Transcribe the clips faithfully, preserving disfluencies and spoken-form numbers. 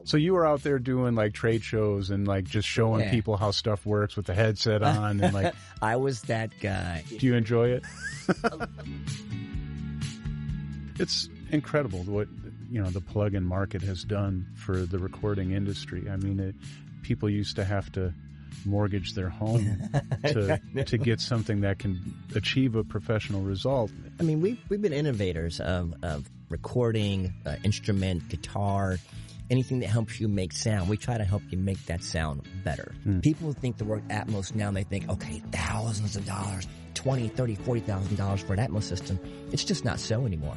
So you were out there doing like trade shows and like just showing Yeah. people how stuff works with the headset on and like, I was that guy. do you enjoy it? It's incredible what, you know, the plug-in market has done for the recording industry. I mean, it, people used to have to mortgage their home to to get something that can achieve a professional result. I mean, we've, we've been innovators of, of recording, uh, instrument, guitar, anything that helps you make sound. We try to help you make that sound better. Mm. People think the word Atmos now, and they think, okay, thousands of dollars, twenty, thirty, forty thousand dollars for an Atmos system. It's just not so anymore.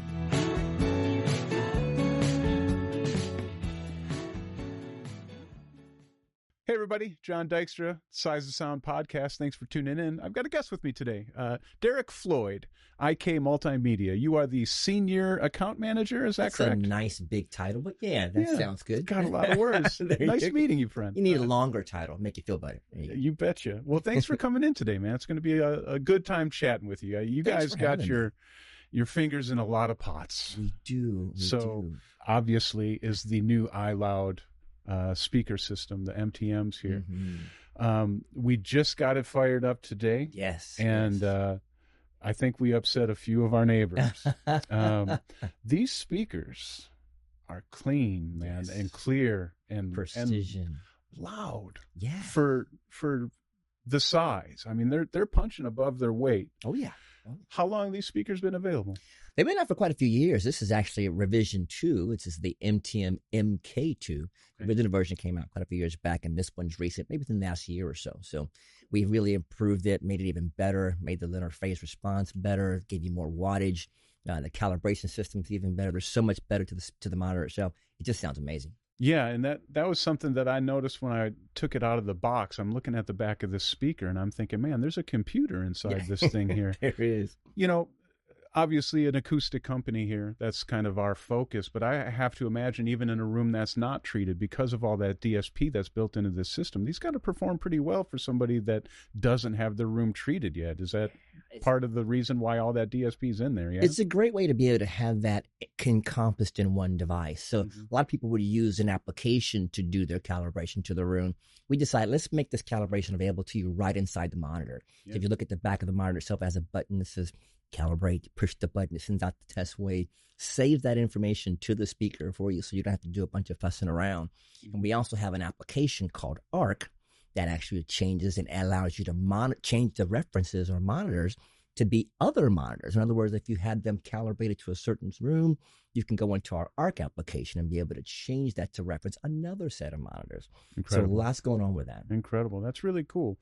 Hey everybody, John Dykstra, Size of Sound Podcast. Thanks for tuning in. I've got a guest with me today, uh, Derek Floyd, I K Multimedia. You are the Senior Account Manager, is that That's correct? a nice big title, but yeah, that Yeah, sounds good. Got a lot of words. There you Nice go. meeting you, friend. You need a longer title, make you feel better. There you go. You betcha. Well, thanks for coming in today, man. It's going to be a, a good time chatting with you. Uh, You Thanks guys for got having your your fingers in a lot of pots. We do. We So, do. Obviously, is the new iLoud uh, speaker system, the M T Ms here. Mhm. Um, we just got it fired up today, Yes. and yes. uh, I think we upset a few of our neighbors. um, these speakers are clean, man, Yes. and clear and Precision. and loud Yeah. for for the size. I mean, they're they're punching above their weight. Oh, yeah. How long have these speakers been available? They've been out for quite a few years. This is actually a revision two. This is the M T M M K two. The Okay. original version came out quite a few years back, and this one's recent, maybe within the last year or so. So we really improved it, made it even better, made the linear phase response better, gave you more wattage. Uh, the calibration system's even better. There's so much better to the to the monitor itself. It just sounds amazing. Yeah, and that that was something that I noticed when I took it out of the box. I'm looking at the back of this speaker, and I'm thinking, man, there's a computer inside Yeah. this thing here. There is. You know, obviously an acoustic company here, that's kind of our focus, but I have to imagine even in a room that's not treated, because of all that D S P that's built into this system, these got to perform pretty well for somebody that doesn't have their room treated yet. Is that part of the reason why all that D S P is in there? Yeah. It's a great way to be able to have that encompassed in one device. So Mhm. a lot of people would use an application to do their calibration to the room. We decided, let's make this calibration available to you right inside the monitor. Yeah. If you look at the back of the monitor itself, it has a button that says calibrate. You push the button, it sends out the test wave, saves that information to the speaker for you so you don't have to do a bunch of fussing around. And we also have an application called ARC that actually changes and allows you to mon- change the references or monitors to be other monitors. In other words, if you had them calibrated to a certain room, you can go into our ARC application and be able to change that to reference another set of monitors. Incredible. So lots going on with that. Incredible. That's really cool.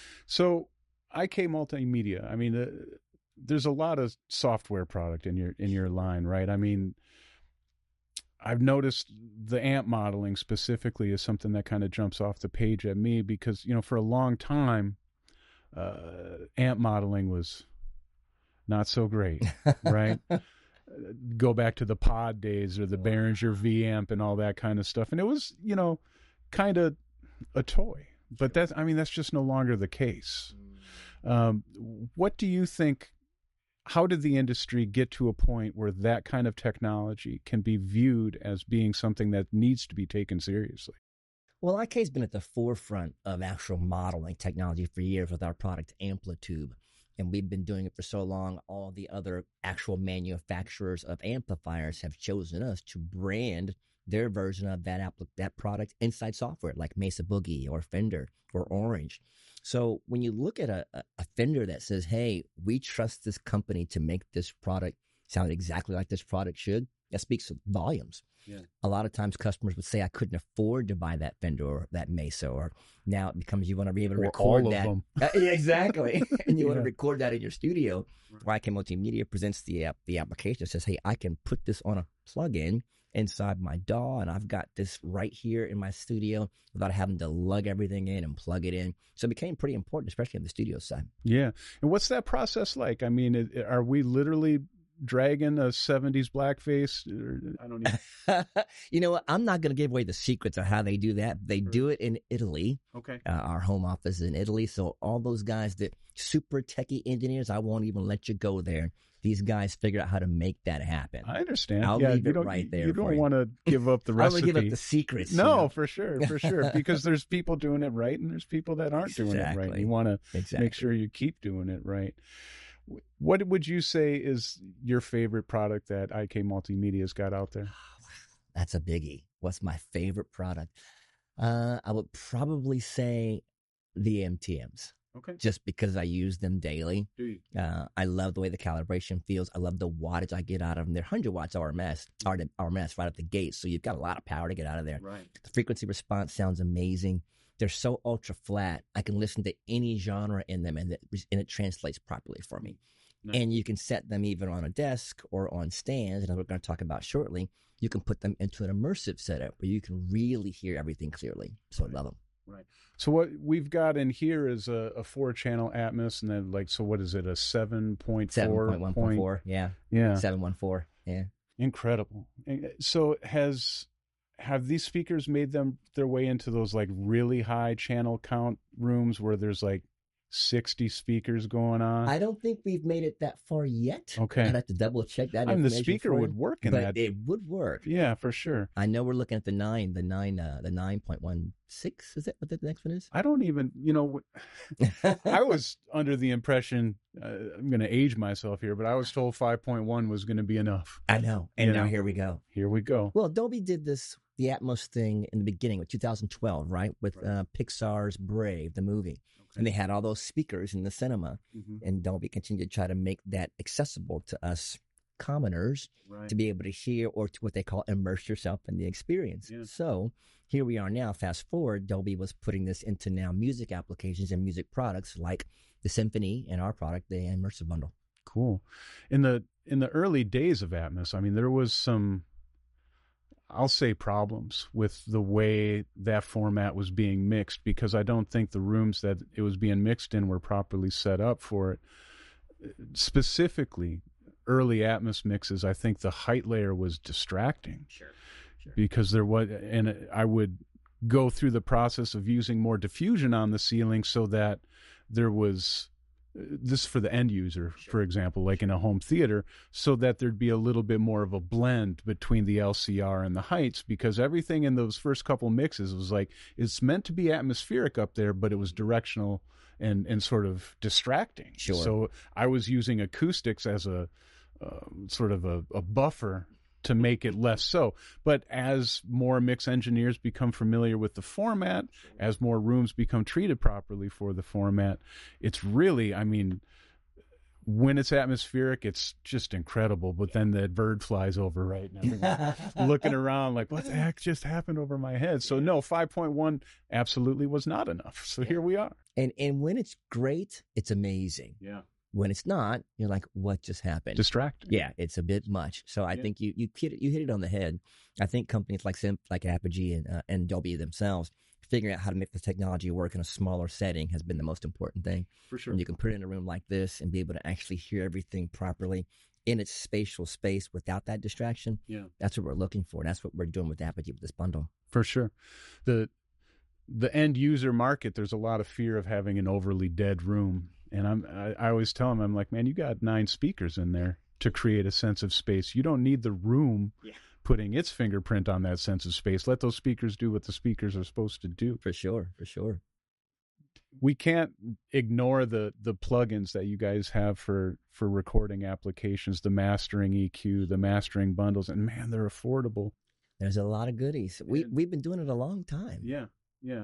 So I K Multimedia, I mean, uh, there's a lot of software product in your in your line, right? I mean, I've noticed the amp modeling specifically is something that kind of jumps off the page at me because, you know, for a long time, uh, amp modeling was not so great, right? Go back to the pod days or the Behringer V amp and all that kind of stuff. And it was, you know, kind of a toy, but that's, I mean, that's just no longer the case. Um, what do you think, how did the industry get to a point where that kind of technology can be viewed as being something that needs to be taken seriously? Well, I K's been at the forefront of actual modeling technology for years with our product Amplitube. And we've been doing it for so long, all the other actual manufacturers of amplifiers have chosen us to brand their version of that app, that product inside software, like Mesa Boogie or Fender or Orange. So when you look at a, a Fender that says, hey, we trust this company to make this product sound exactly like this product should, that speaks volumes. Yeah. A lot of times customers would say, I couldn't afford to buy that Fender or that Mesa, or now it becomes you want to be able to Or record all of that. them. Uh, yeah, exactly. And you want Yeah. to record that in your studio. Right. Y K Multimedia presents the app, the application that says, hey, I can put this on a plug-in inside my D A W, and I've got this right here in my studio without having to lug everything in and plug it in. So it became pretty important, especially on the studio side. Yeah. And what's that process like? I mean, it, are we literally dragging a seventies blackface? Or, I don't even. You know what? I'm not going to give away the secrets of how they do that. They do it in Italy. Okay. Uh, our home office is in Italy. So all those guys that super techie engineers, I won't even let you go there. If These guys figured out how to make that happen. I understand. I'll yeah, leave you it don't, right there You for don't you. want to give up the I don't recipe. give up the secrets. No, you know? for sure, for sure. Because there's people doing it right and there's people that aren't doing it right. Exactly. You want to Exactly. make sure you keep doing it right. What would you say is your favorite product that I K Multimedia's got out there? That's a biggie. What's my favorite product? Uh, I would probably say the M T Ms. Okay. Just because I use them daily. Do you? Uh, I love the way the calibration feels. I love the wattage I get out of them. They're one hundred watts R M S, R M S right at the gate. So you've got a lot of power to get out of there. Right. The frequency response sounds amazing. They're so ultra flat. I can listen to any genre in them and it, and it translates properly for me. Nice. And you can set them even on a desk or on stands, and we're going to talk about shortly. You can put them into an immersive setup where you can really hear everything clearly. So right. I love them. Right. So what we've got in here is a, a four-channel Atmos, and then like, so what is it? A seven point four? seven point one point four, yeah. Yeah. seven one four, yeah. Incredible. So has have these speakers made them their way into those like really high channel count rooms where there's like sixty speakers going on? I don't think we've made it that far yet. Okay. I'd have to double check that. I mean, the speaker would work in but that. It would work. Yeah, for sure. I know we're looking at the nine, the nine, uh, the nine point one six. Is that what the next one is? I don't even, you know, I was under the impression, uh, I'm going to age myself here, but I was told five point one was going to be enough. I know. And you now know? here we go. Here we go. Well, Dolby did this, the Atmos thing in the beginning with two thousand twelve, right? With right. Uh, Pixar's Brave, the movie. Okay. And they had all those speakers in the cinema. Mm-hmm. And Dolby continued to try to make that accessible to us commoners right. to be able to hear or to what they call immerse yourself in the experience. Yeah. So here we are now, fast forward, Dolby was putting this into now music applications and music products like the Symphony and our product, the Immersive Bundle. Cool. In the in the early days of Atmos, I mean, there was some, I'll say, problems with the way that format was being mixed, because I don't think the rooms that it was being mixed in were properly set up for it. Specifically, early Atmos mixes, I think the height layer was distracting. Sure, sure. Because there was, and I would go through the process of using more diffusion on the ceiling so that there was, this for the end user, sure. for example, like in a home theater, so that there'd be a little bit more of a blend between the L C R and the heights, because everything in those first couple mixes was like, it's meant to be atmospheric up there, but it was directional and, and sort of distracting. Sure. So I was using acoustics as a uh, sort of a, a buffer to make it less so. But as more mix engineers become familiar with the format, as more rooms become treated properly for the format, it's really, I mean, when it's atmospheric, it's just incredible. But then the bird flies over, right? And everyone's looking around like, what the heck just happened over my head? So no, five point one absolutely was not enough. So here we are. And and when it's great, it's amazing. Yeah. When it's not, you're like, what just happened? Distracting. Yeah, it's a bit much. So I yeah. think you you hit it, you hit it on the head. I think companies like Sim, like Apogee and uh, and Dolby themselves, figuring out how to make the technology work in a smaller setting has been the most important thing. For sure. And you can put it in a room like this and be able to actually hear everything properly in its spatial space without that distraction. Yeah, that's what we're looking for. And that's what we're doing with Apogee with this bundle. For sure. The the end user market, there's a lot of fear of having an overly dead room. And I'm, I, I always tell them, I'm like, man, you got nine speakers in there to create a sense of space. You don't need the room yeah. putting its fingerprint on that sense of space. Let those speakers do what the speakers are supposed to do. For sure, for sure. We can't ignore the the plugins that you guys have for, for recording applications, the mastering E Q, the mastering bundles, and man, they're affordable. There's a lot of goodies. We, yeah. We've been doing it a long time. Yeah, yeah.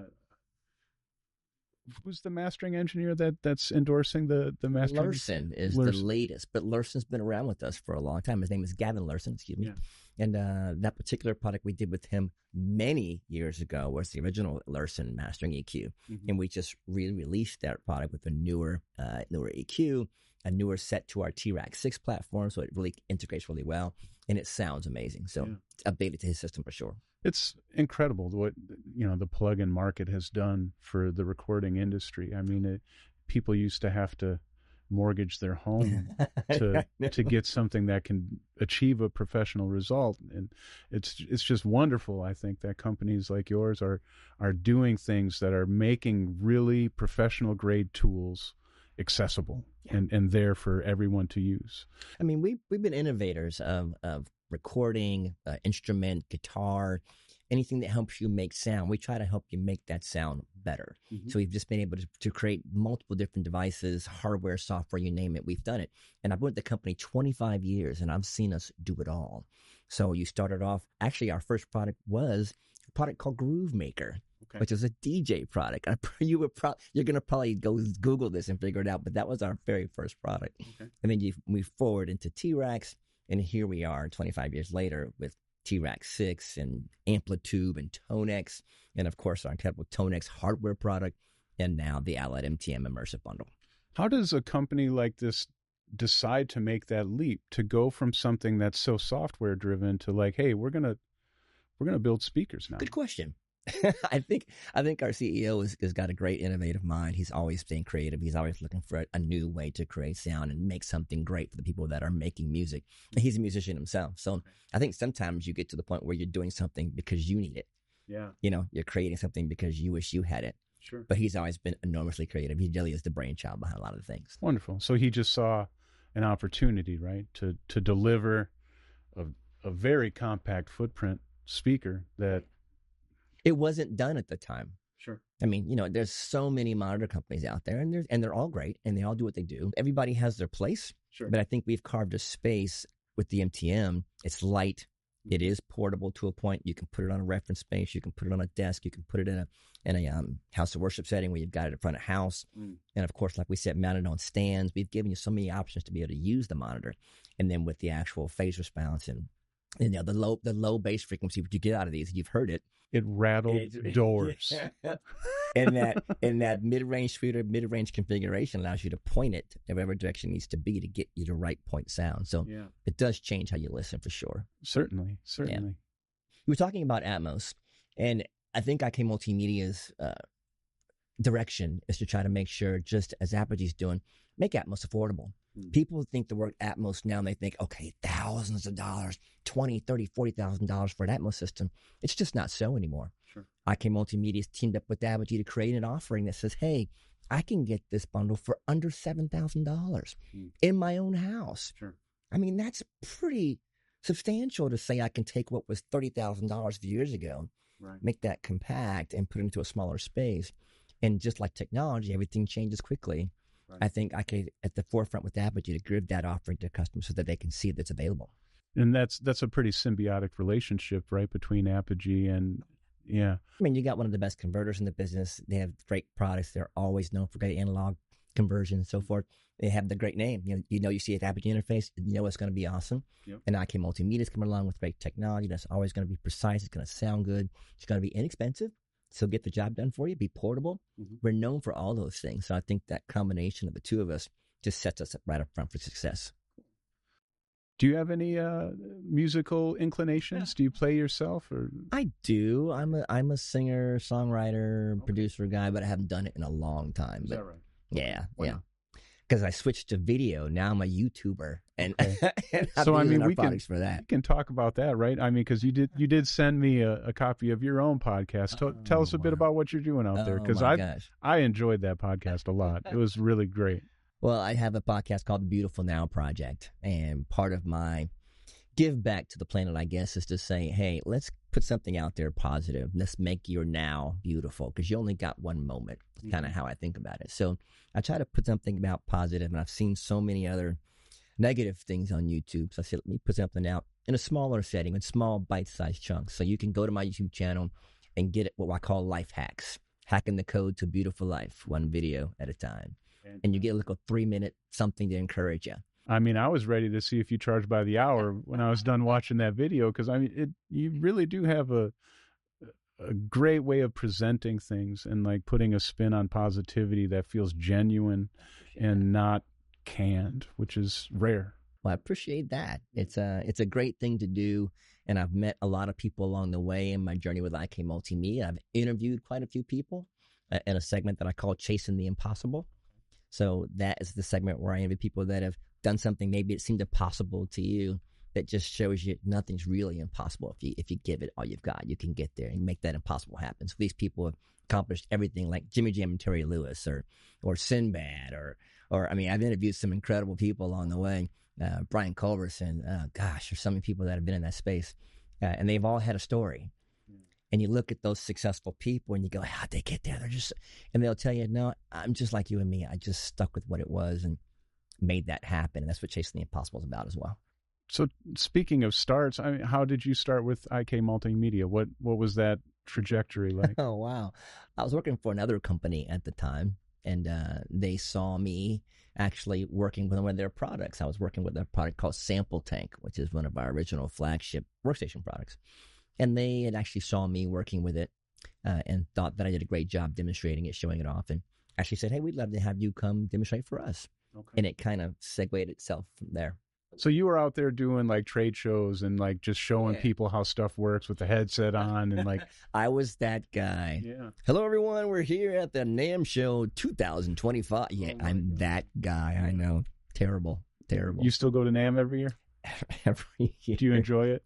Who's the mastering engineer that, that's endorsing the, the mastering? Lurson is Lurson. the latest, but Lurson's been around with us for a long time. His name is Gavin Lurson, excuse me. Yeah. And uh, that particular product we did with him many years ago was the original Lurson mastering E Q. Mm-hmm. And we just re-released that product with a newer, uh, newer E Q, a newer set to our T RAC six platform. So it really integrates really well. And it sounds amazing. So yeah. it's updated to his system for sure. It's incredible what, you know, the plug-in market has done for the recording industry. I mean, it, people used to have to mortgage their home to to get something that can achieve a professional result, and it's it's just wonderful. I think that companies like yours are are doing things that are making really professional grade tools accessible and, and there for everyone to use. I mean, we we've been innovators of of recording, uh, instrument, guitar, anything that helps you make sound. We try to help you make that sound better. Mm-hmm. So we've just been able to, to create multiple different devices, hardware, software, you name it. We've done it. And I've been with the company twenty-five years, and I've seen us do it all. So you started off, actually, our first product was a product called Groove Maker. Okay. Which is a D J product. You were pro- you're going to probably go Google this and figure it out, but that was our very first product. Okay. And then you move forward into T-Rex, and here we are twenty-five years later with T-Rex six and Amplitube and Tonex, and of course our incredible Tonex hardware product, and now the Allied M T M Immersive Bundle. How does a company like this decide to make that leap, to go from something that's so software driven to like, hey, we're going to we're going to build speakers now? Good question. I think I think our C E O has, has got a great innovative mind. He's always staying creative. He's always looking for a, a new way to create sound and make something great for the people that are making music. And he's a musician himself. So I think sometimes you get to the point where you're doing something because you need it. Yeah. You know, you're creating something because you wish you had it. Sure. But he's always been enormously creative. He really is the brainchild behind a lot of the things. Wonderful. So he just saw an opportunity, right, to to deliver a, a very compact footprint speaker that it wasn't done at the time. Sure. I mean, you know, there's so many monitor companies out there, and they're, and they're all great, and they all do what they do. Everybody has their place. Sure. But I think we've carved a space with the M T M. It's light. Mm-hmm. It is portable to a point. You can put it on a reference space. You can put it on a desk. You can put it in a in a um, house of worship setting where you've got it in front of house. Mm. And, of course, like we said, mounted on stands. We've given you so many options to be able to use the monitor. And then with the actual phase response and, and you know, the low the low bass frequency, what you get out of these, you've heard it. It rattled it, doors. and that and that mid-range tweeter, mid-range configuration allows you to point it in whatever direction it needs to be to get you the right point sound. So yeah. It does change how you listen for sure. Certainly, certainly. Yeah. We were talking about Atmos, and I think I K Multimedia's uh, direction is to try to make sure, just as Apogee's doing, make Atmos affordable. People think the word Atmos now, and they think, okay, thousands of dollars, twenty, thirty, forty thousand dollars for an Atmos system. It's just not so anymore. Sure. I K Multimedia's teamed up with Apogee to create an offering that says, hey, I can get this bundle for under seven thousand dollars mm. in my own house. Sure. I mean, that's pretty substantial to say I can take what was thirty thousand dollars a few years ago, right. make that compact and put it into a smaller space. And just like technology, everything changes quickly. I think I could at the forefront with Apogee to give that offering to customers so that they can see that's available. And that's that's a pretty symbiotic relationship, right, between Apogee and, yeah. I mean, you got one of the best converters in the business. They have great products. They're always known for great analog conversion and so forth. They have the great name. You know, you know, you see an Apogee interface, you know it's going to be awesome. Yep. And I K Multimedia's coming along with great technology that's always going to be precise. It's going to sound good. It's going to be inexpensive. So get the job done for you, be portable. Mm-hmm. We're known for all those things. So I think that combination of the two of us just sets us up right up front for success. Do you have any uh, musical inclinations? Yeah. Do you play yourself? Or I do. I'm a I'm a singer, songwriter, okay. producer guy, but I haven't done it in a long time. Is but that right? Yeah, Why yeah. Because I switched to video. Now I'm a YouTuber, and, okay. and so I mean, we can for that. We can talk about that, right? I mean, because you did you did send me a, a copy of your own podcast. Oh, Tell us a bit about what you're doing out oh, there, because I gosh. I enjoyed that podcast a lot. It was really great. Well, I have a podcast called The Beautiful Now Project, and part of my give back to the planet, I guess, is to say, hey, let's put something out there positive. Let's make your now beautiful, because you only got one moment. That's mm-hmm. kind of how I think about it. So I try to put something about positive, and I've seen so many other negative things on YouTube. So I said, let me put something out in a smaller setting, in small bite-sized chunks. So you can go to my YouTube channel and get what I call life hacks, hacking the code to a beautiful life, one video at a time. And, and you get a little three-minute something to encourage you. I mean, I was ready to see if you charge by the hour when I was done watching that video, because I mean, it you really do have a a great way of presenting things and like putting a spin on positivity that feels genuine and not canned, which is rare. Well, I appreciate that. It's a it's a great thing to do, and I've met a lot of people along the way in my journey with I K Multimedia. I've interviewed quite a few people uh, in a segment that I call Chasing the Impossible. So that is the segment where I interview people that have done something maybe it seemed impossible to you, that just shows you nothing's really impossible. If you if you give it all you've got, you can get there and make that impossible happen. So these people have accomplished everything, like Jimmy Jam and Terry Lewis, or or Sinbad, or or I mean, I've interviewed some incredible people along the way. Uh, Brian Culberson, uh, gosh, there's so many people that have been in that space, uh, and they've all had a story. And you look at those successful people and you go, how'd they get there? They're just, and they'll tell you, no, I'm just like you and me. I just stuck with what it was and made that happen. And that's what Chasing the Impossible is about as well. So speaking of starts, I mean, how did you start with I K Multimedia? What, what was that trajectory like? Oh, wow. I was working for another company at the time, and uh, they saw me actually working with one of their products. I was working with a product called Sample Tank, which is one of our original flagship workstation products. And they had actually saw me working with it uh, and thought that I did a great job demonstrating it, showing it off, and actually said, hey, we'd love to have you come demonstrate for us. Okay. And it kind of segued itself from there. So you were out there doing like trade shows and like just showing yeah. people how stuff works with the headset on and like. I was that guy. Yeah. Hello, everyone. We're here at the NAMM Show two thousand twenty-five. Yeah, oh I'm God. that guy. I know. Terrible. Terrible. You still go to NAMM every year? Every year. Do you enjoy it?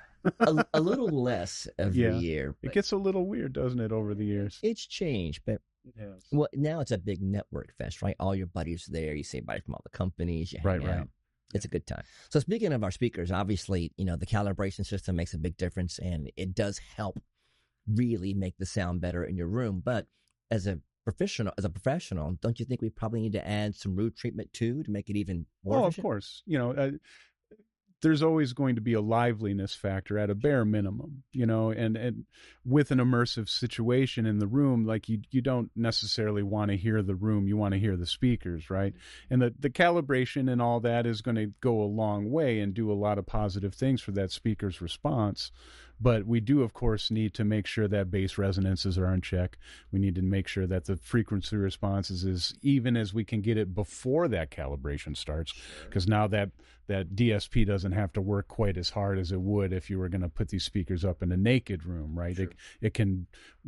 a, a little less every yeah. year. It gets a little weird, doesn't it, over the years? It's changed, but yes. well, now it's a big network fest, right? All your buddies are there. You see buddies from all the companies. You hang right, out. right. It's a good time. So speaking of our speakers, obviously, you know, the calibration system makes a big difference, and it does help really make the sound better in your room. But as a professional, as a professional, don't you think we probably need to add some root treatment too to make it even more Oh, efficient? Of course. You know, uh, there's always going to be a liveliness factor at a bare minimum, you know, and, and with an immersive situation in the room, like you, you don't necessarily want to hear the room. You want to hear the speakers, right? And the, the calibration and all that is going to go a long way and do a lot of positive things for that speaker's response. But we do, of course, need to make sure that bass resonances are in check. We need to make sure that the frequency responses is even as we can get it before that calibration starts, because now that, that D S P doesn't have to work quite as hard as it would if you were going to put these speakers up in a naked room, right? Sure. It, it can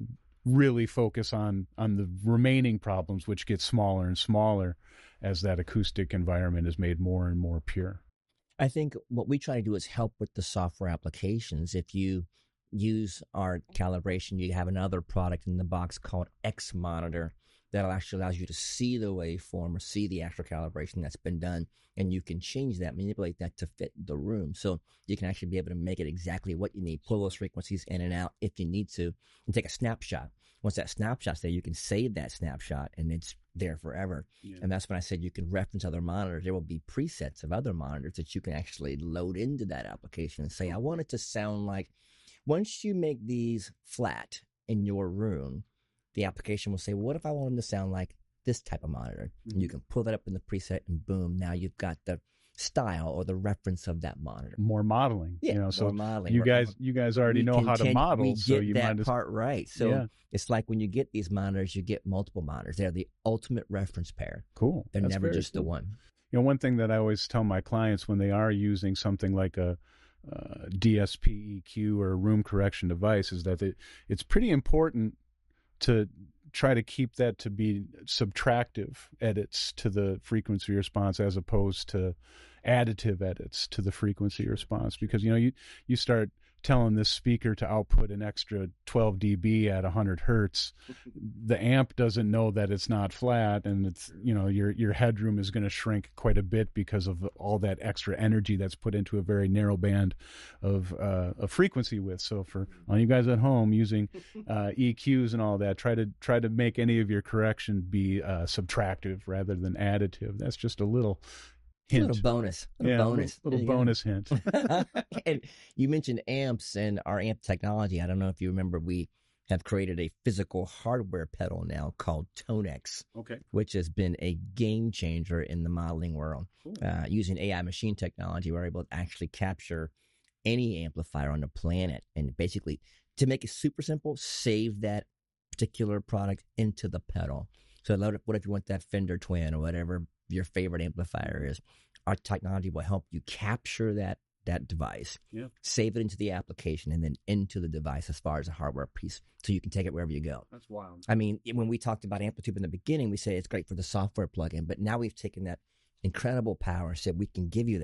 really focus on, on the remaining problems, which get smaller and smaller as that acoustic environment is made more and more pure. I think what we try to do is help with the software applications. If you use our calibration, you have another product in the box called X Monitor that actually allows you to see the waveform or see the actual calibration that's been done, and you can change that, manipulate that to fit the room. So you can actually be able to make it exactly what you need, pull those frequencies in and out if you need to, and take a snapshot. Once that snapshot's there, you can save that snapshot, and it's there forever. Yeah. And that's when I said you can reference other monitors. There will be presets of other monitors that you can actually load into that application and say, I want it to sound like, once you make these flat in your room, the application will say, well, what if I want them to sound like this type of monitor? Mm-hmm. And you can pull that up in the preset, and boom, now you've got the style or the reference of that monitor. More modeling. Yeah, you know, more so modeling. You We're, guys, you guys already know how to model. We so get you that might part right. So yeah. it's like when you get these monitors, you get multiple monitors. They're the ultimate reference pair. Cool. They're That's never just cool. the one. You know, one thing that I always tell my clients when they are using something like a uh, D S P E Q or a room correction device is that it, it's pretty important to try to keep that to be subtractive edits to the frequency response as opposed to additive edits to the frequency response, because you know you you start telling this speaker to output an extra twelve decibels at one hundred hertz, the amp doesn't know that it's not flat, and it's, you know, your your headroom is going to shrink quite a bit because of all that extra energy that's put into a very narrow band of uh, of frequency width. So for all you guys at home using uh, E Qs and all that, try to try to make any of your correction be uh, subtractive rather than additive. That's just a little hint. A little bonus. A little yeah, bonus. Little, little bonus hint. And you mentioned amps and our amp technology. I don't know if you remember, we have created a physical hardware pedal now called Tonex, okay, which has been a game changer in the modeling world. Cool. Uh, using A I machine technology, we're able to actually capture any amplifier on the planet and basically, to make it super simple, save that particular product into the pedal. So what if you want that Fender Twin or whatever your favorite amplifier is? Our technology will help you capture that that device, yeah. save it into the application, and then into the device as far as a hardware piece, so you can take it wherever you go. That's wild. I mean, when we talked about Amplitube in the beginning, we said it's great for the software plugin, but now we've taken that incredible power and said we can give you that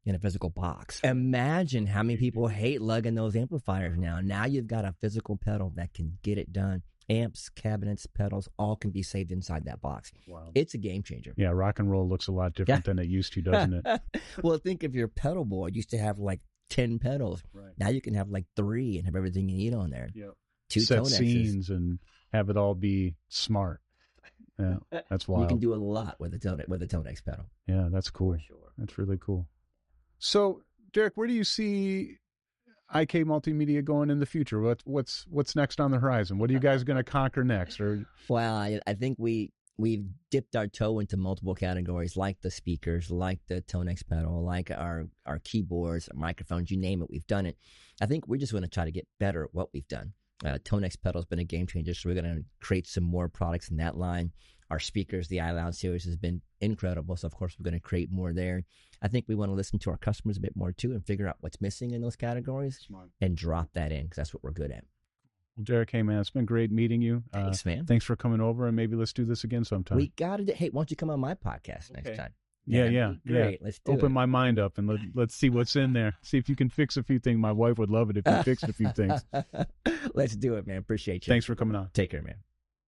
in a physical box. Imagine how many people hate lugging those amplifiers now. Now you've got a physical pedal that can get it done. Amps, cabinets, pedals, all can be saved inside that box. Wow. It's a game changer. Yeah, rock and roll looks a lot different Yeah. than it used to, doesn't it? Well, think of your pedal board. Used to have like ten pedals. Right. Now you can have like three and have everything you need on there. Yeah. Two Set tone X's. scenes and have it all be smart. Yeah, that's wild. You can do a lot with a tone with a Tone X pedal. Yeah, that's cool. For sure. That's really cool. So, Derek, where do you see I K Multimedia going in the future? What, what's what's next on the horizon? What are you guys going to conquer next? Or Well, I, I think we we've dipped our toe into multiple categories, like the speakers, like the Tone X pedal, like our our keyboards, our microphones, you name it. We've done it. I think we're just going to try to get better at what we've done. Uh, Tone X pedal has been a game changer, so we're going to create some more products in that line. Our speakers, the iLoud series, has been incredible, so of course we're going to create more there. I think we want to listen to our customers a bit more too and figure out what's missing in those categories Smart. and drop that in because that's what we're good at. Well, Derek, hey man, it's been great meeting you. Thanks, uh, man. Thanks for coming over, and maybe let's do this again sometime. We got to. Hey, why don't you come on my podcast next Okay. time? yeah, That'd yeah, be yeah. great. Let's do Open it. my mind up and let, let's see what's in there. See if you can fix a few things. My wife would love it if you fixed a few things. Let's do it, man. Appreciate you. Thanks for coming on. Take care, man.